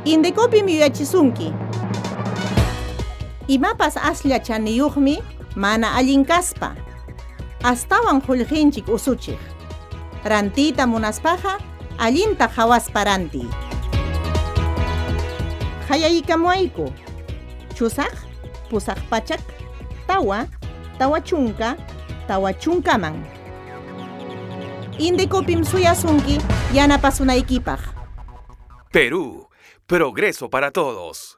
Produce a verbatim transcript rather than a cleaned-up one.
Indekopim yuyachisunki. Imapas aslla chaniyuqmi mana allin kaspa. Astawan qullqinchik usuchiq. Rantiyta munaspaqa allinta qhawaspa rantiy. Hayaykamuayku. Chusaq, pusaq pachak, tawa, tawa chunka, tawa chunkaman. Indekopim suyasunki yanapasunaykipaq. Perú, progreso para todos.